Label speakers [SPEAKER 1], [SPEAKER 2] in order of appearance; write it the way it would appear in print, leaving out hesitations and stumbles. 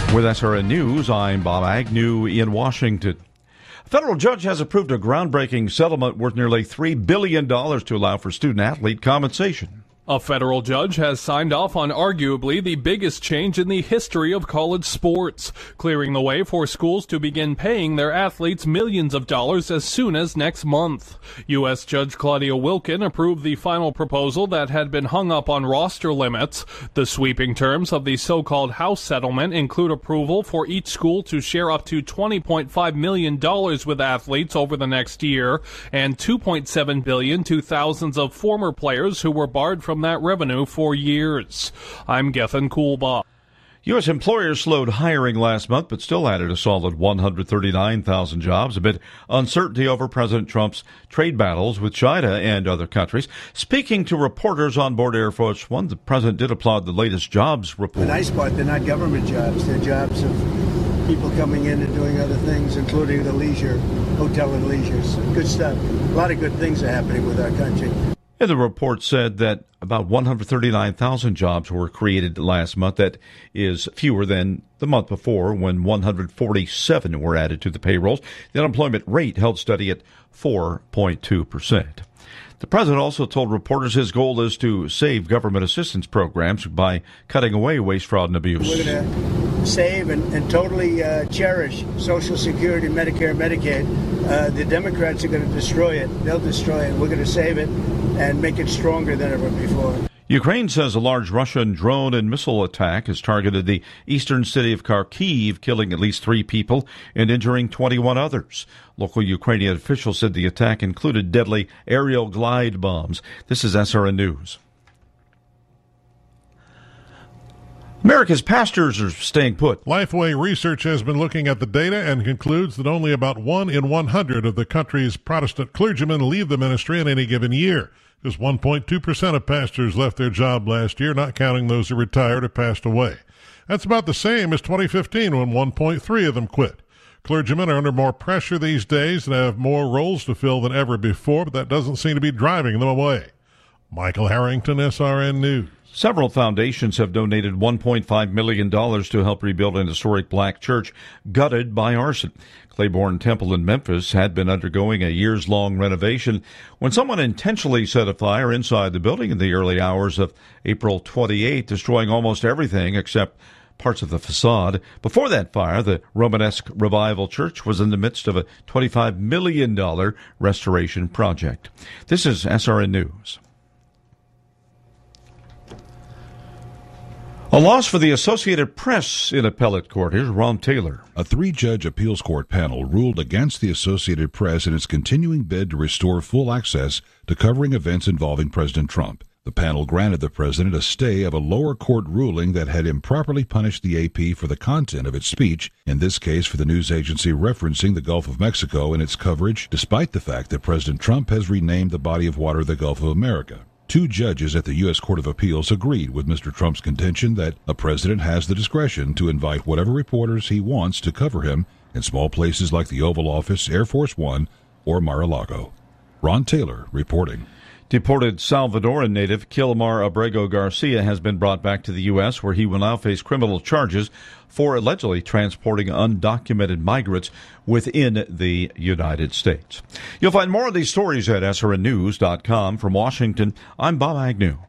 [SPEAKER 1] With SRN News, I'm Bob Agnew in Washington. A federal judge has approved a groundbreaking settlement worth nearly $3 billion to allow for student-athlete compensation.
[SPEAKER 2] A federal judge has signed off on arguably the biggest change in the history of college sports, clearing the way for schools to begin paying their athletes millions of dollars as soon as next month. U.S. Judge Claudia Wilken approved the final proposal that had been hung up on roster limits. The sweeping terms of the so-called House settlement include approval for each school to share up to $20.5 million with athletes over the next year and $2.7 billion to thousands of former players who were barred from that revenue for years. I'm Gethin Coolbaugh.
[SPEAKER 1] U.S. employers slowed hiring last month, but still added a solid 139,000 jobs amid uncertainty over President Trump's trade battles with China and other countries. Speaking to reporters on board Air Force One, the president did applaud the latest jobs report.
[SPEAKER 3] The nice part, they're not government jobs. They're jobs of people coming in and doing other things, including the leisure, hotel and leisures. Good stuff. A lot of good things are happening with our country.
[SPEAKER 1] And the report said that about 139,000 jobs were created last month. That is fewer than the month before, when 147 were added to the payrolls. The unemployment rate held steady at 4.2%. The president also told reporters his goal is to save government assistance programs by cutting away waste, fraud, and abuse.
[SPEAKER 3] We're going to save and totally cherish Social Security, Medicare, Medicaid. The Democrats are going to destroy it. They'll destroy it. We're going to save it and make it stronger than ever before.
[SPEAKER 1] Ukraine says a large Russian drone and missile attack has targeted the eastern city of Kharkiv, killing at least 3 people and injuring 21 others. Local Ukrainian officials said the attack included deadly aerial glide bombs. This is SRN News. America's pastors are staying put.
[SPEAKER 4] Lifeway Research has been looking at the data and concludes that only about 1 in 100 of the country's Protestant clergymen leave the ministry in any given year. Just 1.2% of pastors left their job last year, not counting those who retired or passed away. That's about the same as 2015, when 1.3 of them quit. Clergymen are under more pressure these days and have more roles to fill than ever before, but that doesn't seem to be driving them away. Michael Harrington, SRN News.
[SPEAKER 1] Several foundations have donated $1.5 million to help rebuild an historic black church gutted by arson. Claiborne Temple in Memphis had been undergoing a years-long renovation when someone intentionally set a fire inside the building in the early hours of April 28, destroying almost everything except parts of the facade. Before that fire, the Romanesque Revival Church was in the midst of a $25 million restoration project. This is SRN News. A loss for the Associated Press in appellate court. Here's Ron Taylor.
[SPEAKER 5] A 3-judge appeals court panel ruled against the Associated Press in its continuing bid to restore full access to covering events involving President Trump. The panel granted the president a stay of a lower court ruling that had improperly punished the AP for the content of its speech, in this case for the news agency referencing the Gulf of Mexico in its coverage, despite the fact that President Trump has renamed the body of water the Gulf of America. 2 judges at the U.S. Court of Appeals agreed with Mr. Trump's contention that a president has the discretion to invite whatever reporters he wants to cover him in small places like the Oval Office, Air Force One, or Mar-a-Lago. Ron Taylor reporting.
[SPEAKER 1] Deported Salvadoran native Kilmar Abrego Garcia has been brought back to the U.S., where he will now face criminal charges for allegedly transporting undocumented migrants within the United States. You'll find more of these stories at srnnews.com. From Washington, I'm Bob Agnew.